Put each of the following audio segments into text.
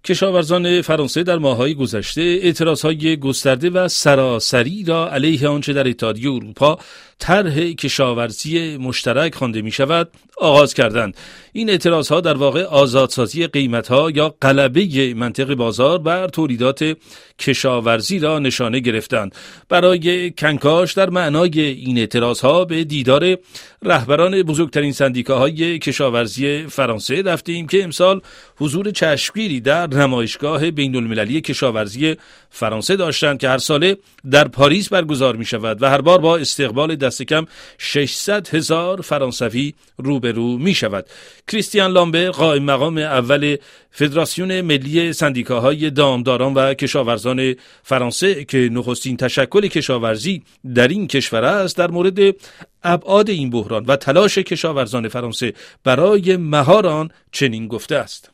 کشاورزان فرانسه در ماه‌های گذشته اعتراضهای گسترده و سراسری را علیه آنچه در اتحادیه اروپا طرح کشاورزی مشترک خوانده می‌شود آغاز کردند. این اعتراضها در واقع آزادسازی قیمت‌ها یا غلبه منطق بازار بر تولیدات کشاورزی را نشانه گرفتند. برای کنکاش در معنای این اعتراضها به دیدار رهبران بزرگترین سندیکاهای کشاورزی فرانسه رفتیم که امسال حضور چشمگیری در نمایشگاه بین‌المللی کشاورزی فرانسه داشتند که هر ساله در پاریس برگزار می شود و هر بار با استقبال دست کم 600,000 فرانسوی روبرو می شود. کریستیان لامبر، قائم مقام اول فدراسیون ملی سندیکاهای دامداران و کشاورزان فرانسه که نخستین تشکل کشاورزی در این کشور است، در مورد ابعاد این بحران و تلاش کشاورزان فرانسه برای مهار آن چنین گفته است: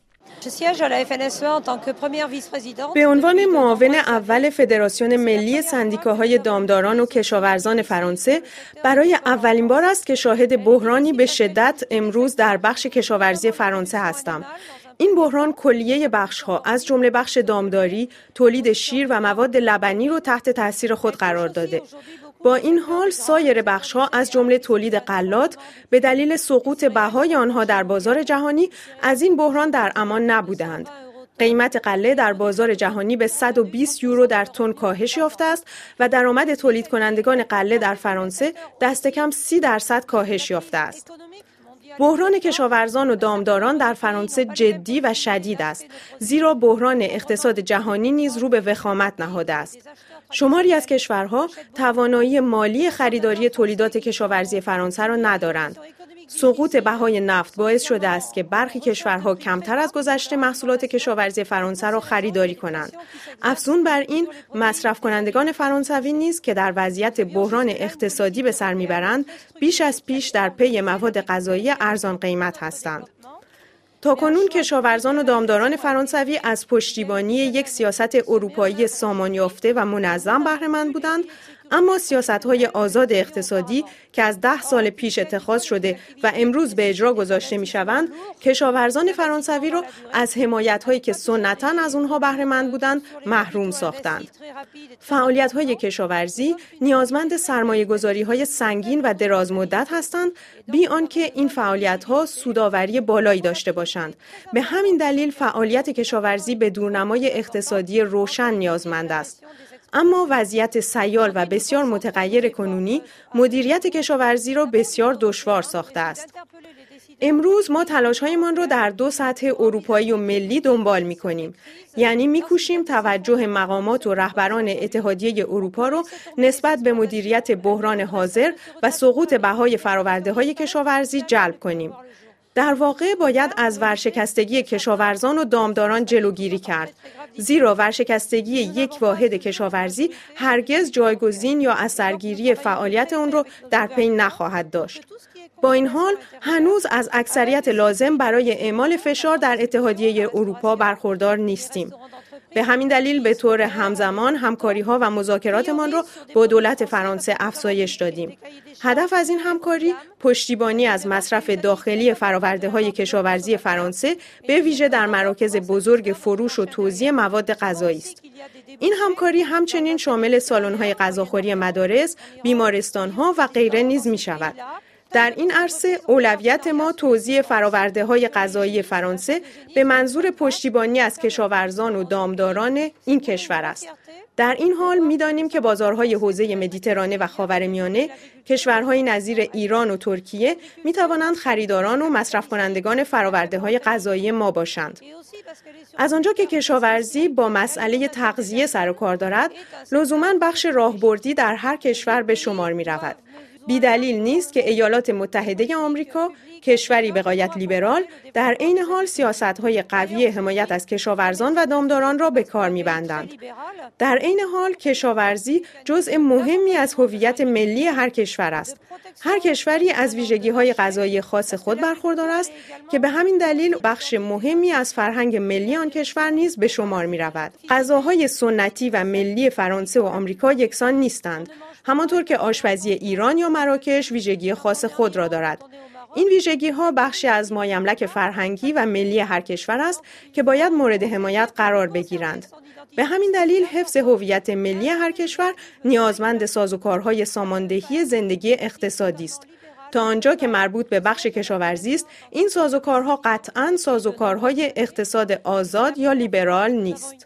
به عنوان معاون اول فدراسیون ملی سندیکاهای دامداران و کشاورزان فرانسه برای اولین بار است که شاهد بحرانی به شدت امروز در بخش کشاورزی فرانسه هستم. این بحران کلیه بخش‌ها از جمله بخش دامداری، تولید شیر و مواد لبنی رو تحت تاثیر خود قرار داده. با این حال سایر بخش‌ها از جمله تولید غلات به دلیل سقوط بهای آنها در بازار جهانی از این بحران در امان نبودند. قیمت غله در بازار جهانی به 120 یورو در تن کاهش یافته است و درآمد تولید کنندگان غله در فرانسه دست کم 30% کاهش یافته است. بحران کشاورزان و دامداران در فرانسه جدی و شدید است، زیرا بحران اقتصاد جهانی نیز رو به وخامت نهاده است. شماری از کشورها توانایی مالی خریداری تولیدات کشاورزی فرانسه را ندارند. سقوط بهای نفت باعث شده است که برخی کشورها کمتر از گذشته محصولات کشاورزی فرانسه را خریداری کنند. افزون بر این، مصرف کنندگان فرانسوی نیز که در وضعیت بحران اقتصادی به سر میبرند، بیش از پیش در پی مواد غذایی ارزان قیمت هستند. تاکنون کشاورزان و دامداران فرانسوی از پشتیبانی یک سیاست اروپایی سامان یافته و منظم بهره مند بودند، اما سیاست‌های آزاد اقتصادی که از 10 سال پیش اتخاذ شده و امروز به اجرا گذاشته می‌شوند، کشاورزان فرانسوی را از حمایت‌هایی که سنتاً از آنها بهره مند بودند محروم ساختند. فعالیت‌های کشاورزی نیازمند سرمایه‌گذاری‌های سنگین و درازمدت هستند، بی آنکه این فعالیت‌ها سودآوری بالایی داشته باشند. به همین دلیل فعالیت کشاورزی به دورنمای اقتصادی روشن نیازمند است. اما وضعیت سیال و بسیار متغیر کنونی مدیریت کشاورزی را بسیار دشوار ساخته است. امروز ما تلاش‌هایمان را در 2 سطح اروپایی و ملی دنبال می‌کنیم. یعنی می‌کوشیم توجه مقامات و رهبران اتحادیه اروپا را نسبت به مدیریت بحران حاضر و سقوط بهای فرآورده‌های کشاورزی جلب کنیم. در واقع باید از ورشکستگی کشاورزان و دامداران جلوگیری کرد، زیرا ورشکستگی یک واحد کشاورزی هرگز جایگزین یا اثرگیری فعالیت آن را در پی نخواهد داشت. با این حال هنوز از اکثریت لازم برای اعمال فشار در اتحادیه اروپا برخوردار نیستیم. به همین دلیل به طور همزمان همکاری‌ها و مذاکراتمان را با دولت فرانسه افزایش دادیم. هدف از این همکاری پشتیبانی از مصرف داخلی فرآورده‌های کشاورزی فرانسه به ویژه در مراکز بزرگ فروش و توزیع مواد غذایی است. این همکاری همچنین شامل سالن‌های غذاخوری مدارس، بیمارستان‌ها و غیره نیز می‌شود. در این عرصه اولویت ما توزیع فرآورده‌های غذایی فرانسه به منظور پشتیبانی از کشاورزان و دامداران این کشور است. در این حال می‌دانیم که بازارهای حوزه مدیترانه و خاورمیانه، کشورهای نظیر ایران و ترکیه می‌توانند خریداران و مصرف کنندگان فرآورده‌های غذایی ما باشند. از آنجا که کشاورزی با مسئله تغذیه سر و کار دارد، لزوماً بخش راهبردی در هر کشور به شمار می‌رود. بی دلیل نیست که ایالات متحده آمریکا، کشوری به غایت لیبرال، در عین حال سیاست‌های قوی حمایت از کشاورزان و دامداران را به کار می‌بندند. در عین حال کشاورزی جزء مهمی از هویت ملی هر کشور است. هر کشوری از ویژگی‌های غذایی خاص خود برخوردار است که به همین دلیل بخش مهمی از فرهنگ ملی آن کشور نیز به شمار می‌رود. غذاهای سنتی و ملی فرانسه و آمریکا یکسان نیستند. همانطور که آشپزی ایران یا مراکش ویژگی خاص خود را دارد. این ویژگی‌ها بخشی از مایملک فرهنگی و ملی هر کشور است که باید مورد حمایت قرار بگیرند. به همین دلیل حفظ هویت ملی هر کشور نیازمند سازوکارهای ساماندهی زندگی اقتصادی است. تا آنجا که مربوط به بخش کشاورزی است، این سازوکارها قطعاً سازوکارهای اقتصاد آزاد یا لیبرال نیست.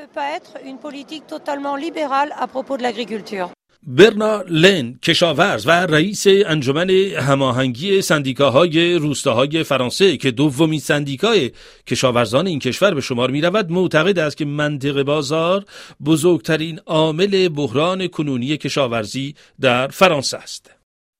برنا لن، کشاورز و رئیس انجمن هماهنگی سندیکاهای روستاهای فرانسه که دومین سندیکای کشاورزان این کشور به شمار می رود، معتقد است که منطقه بازار بزرگترین عامل بحران کنونی کشاورزی در فرانسه است.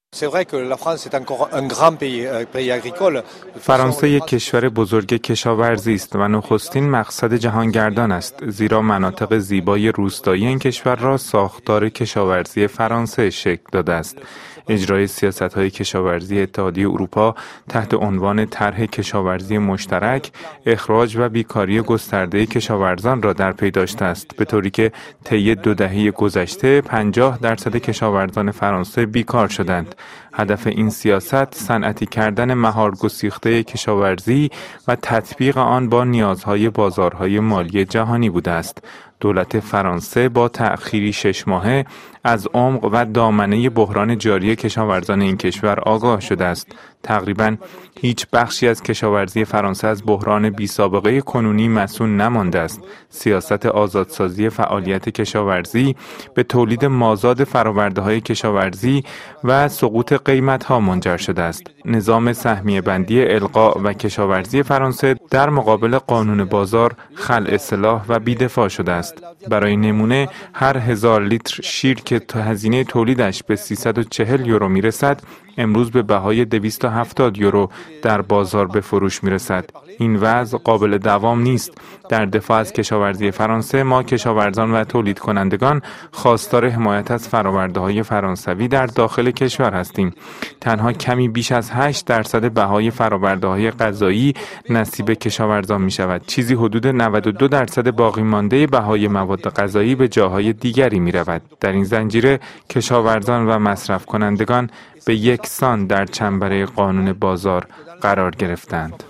فرانسه یک کشور بزرگ کشاورزی است و نخستین مقصد جهانگردان است، زیرا مناطق زیبای روستایی این کشور را ساختار کشاورزی فرانسه شکل داده است. اجرای سیاست‌های کشاورزی اتحادیه اروپا تحت عنوان طرح کشاورزی مشترک، اخراج و بیکاری گسترده کشاورزان را در پی داشته است، به طوری که طی 2 دهه گذشته 50% کشاورزان فرانسه بیکار شدند. هدف این سیاست صنعتی کردن مهارگسیخته کشاورزی و تطبیق آن با نیازهای بازارهای مالی جهانی بوده است. دولت فرانسه با تأخیری 6 ماهه از عمق و دامنه بحران جاری کشاورزان این کشور آگاه شده است. تقریباً هیچ بخشی از کشاورزی فرانسه از بحران بی‌سابقه کنونی مصون نمانده است. سیاست آزادسازی فعالیت کشاورزی به تولید مازاد فرآورده‌های کشاورزی و سقوط قیمت‌ها منجر شده است. نظام سهمیه بندی القاء و کشاورزی فرانسه در مقابل قانون بازار خلع سلاح و بی‌دفاع شده است. برای نمونه هر 1000 لیتر شیر که هزینه تولیدش به 340 یورو میرسد، امروز به بهای 270 یورو در بازار به فروش میرسد. این وضع قابل دوام نیست. در دفاع از کشاورزی فرانسه، ما کشاورزان و تولید کنندگان خواستار حمایت از فرآورده‌های فرانسوی در داخل کشور هستیم. تنها کمی بیش از 8% بهای فرآورده‌های غذایی نصیب کشاورزان می شود. چیزی حدود 92% باقی مانده بهای مواد غذایی به جاهای دیگری می رود. در این زنجیره کشاورزان و مصرف کنندگان به یکسان در چنبره قانون بازار قرار گرفتند.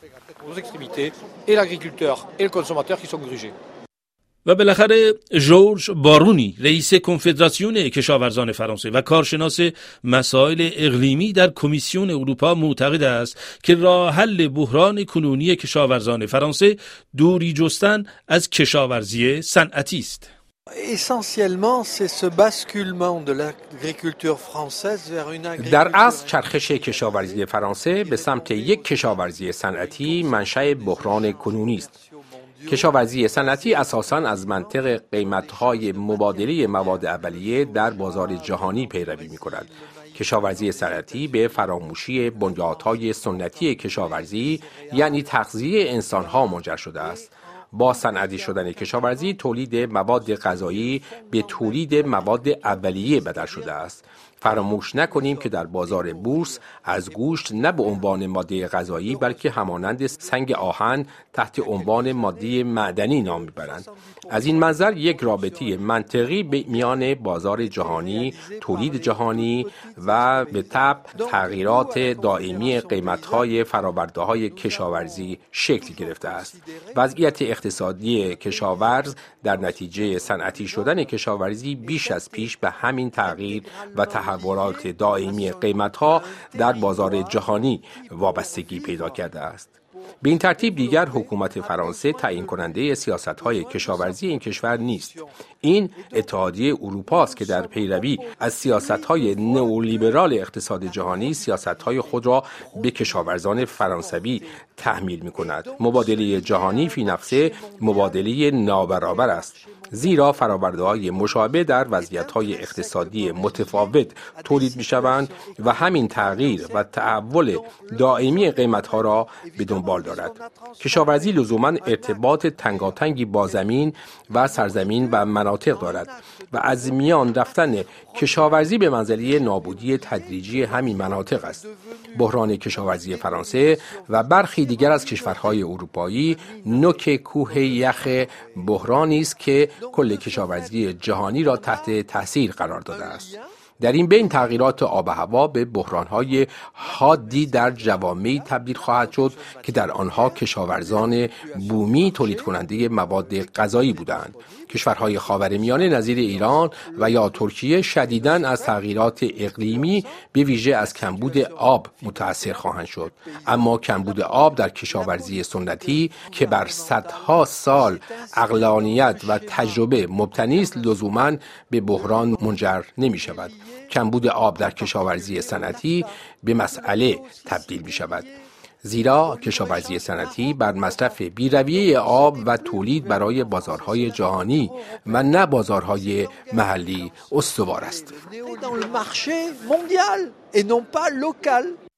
و بالاخره ژورژ بارونی، رئیس کنفدراسیون کشاورزان فرانسه و کارشناس مسائل اقلیمی در کمیسیون اروپا، معتقد است که راه حل بحران کنونی کشاورزان فرانسه دوری جستن از کشاورزی صنعتی است. در اصل چرخش کشاورزی فرانسه به سمت یک کشاورزی صنعتی منشأ بحران کنونی است. کشاورزی صنعتی اساساً از منطق قیمت‌های مبادله مواد اولیه در بازار جهانی پیروی می‌کند. کشاورزی صنعتی به فراموشی بنیادهای سنتی کشاورزی یعنی تغذیه انسان‌ها منجر شده است. با صنعتی شدن کشاورزی، تولید مواد غذایی به تولید مواد اولیه بدل شده است. فراموش نکنیم که در بازار بورس از گوشت نه به عنوان ماده غذایی بلکه همانند سنگ آهن تحت عنوان ماده معدنی نام میبرند. از این منظر یک رابطه منطقی میان بازار جهانی، تولید جهانی و به تبع تغییرات دائمی قیمت‌های فرآورده‌های کشاورزی شکل گرفته است. وضعیت اقتصادی کشاورز در نتیجه صنعتی شدن کشاورزی بیش از پیش به همین تغییر و تحولات دائمی قیمت‌ها در بازار جهانی وابستگی پیدا کرده است. به این ترتیب دیگر حکومت فرانسه تعیین کننده سیاست‌های کشاورزی این کشور نیست. این اتحادیه اروپا است که در پیروی از سیاست‌های نئولیبرال اقتصاد جهانی سیاست‌های خود را به کشاورزان فرانسوی تحمیل می‌کند. مبادله جهانی فی نفسه مبادله نابرابر است، زیرا فرآورده‌های مشابه در وضعیت‌های اقتصادی متفاوت تولید می‌شوند و همین تغییر و تحول دائمی قیمت‌ها را به دنبال دارد. کشاورزی لزوماً ارتباط تنگاتنگی با زمین و سرزمین و مناطق دارد و از میان رفتن کشاورزی به منزله نابودی تدریجی همین مناطق است. بحران کشاورزی فرانسه و برخی دیگر از کشورهای اروپایی نوک کوه یخ بحرانی است که کل کشاورزی جهانی را تحت تاثیر قرار داده است. در این بین تغییرات آب و هوا به بحران‌های حادی در جوامعی تبدیل خواهد شد که در آنها کشاورزان بومی تولید کننده مواد غذایی بودند. کشورهای خاورمیانه نظیر ایران و یا ترکیه شدیداً از تغییرات اقلیمی به ویژه از کمبود آب متأثر خواهند شد. اما کمبود آب در کشاورزی سنتی که بر صدها سال عقلانیت و تجربه مبتنی است لزوماً به بحران منجر نمی شود. کمبود آب در کشاورزی صنعتی به مسئله تبدیل می شود، زیرا کشاورزی صنعتی بر مصرف بی‌رویه آب و تولید برای بازارهای جهانی و نه بازارهای محلی استوار است.